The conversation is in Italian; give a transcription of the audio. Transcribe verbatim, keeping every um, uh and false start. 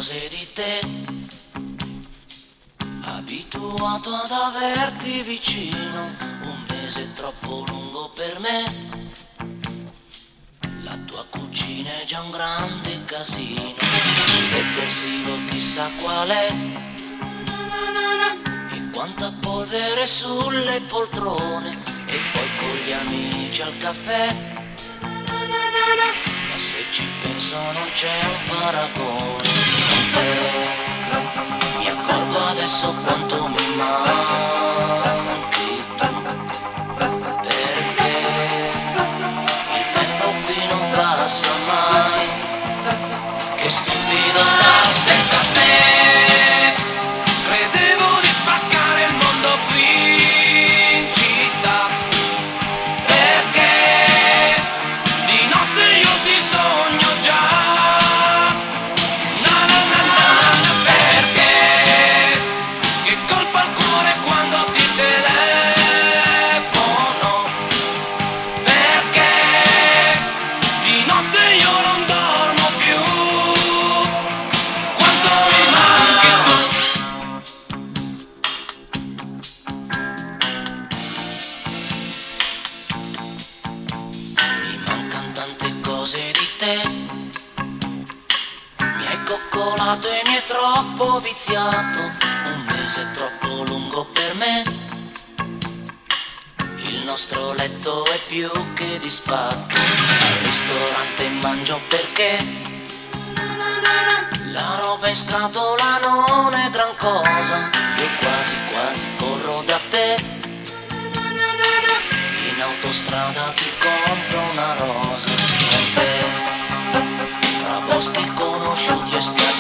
cose di te, abituato ad averti vicino, un mese troppo lungo per me. La tua cucina è già un grande casino, detersivo chissà qual è, e quanta polvere sulle poltrone, e poi con gli amici al caffè. Ma se ci penso non c'è un paragone con te. Mi accorgo adesso quanto mi manchi tu, perché il tempo qui non passa mai. Che stupido stare senza te. Credevo di spaccare il mondo qui in città, perché di notte io ti sogno già. Na na na na na, perché che colpa al cuore quando ti telefono, perché di notte io non dormo più. Quanto mi manchi tu. Mi mancano tante cose di te. Mi hai coccolato e mi hai troppo viziato, un mese troppo lungo per me. Il nostro letto è più che disfatto, al ristorante mangio perché la roba in scatola non è gran cosa. Io quasi quasi corro da te, in autostrada ti compro una rosa. Con te, tra boschi conosciuti e spiagge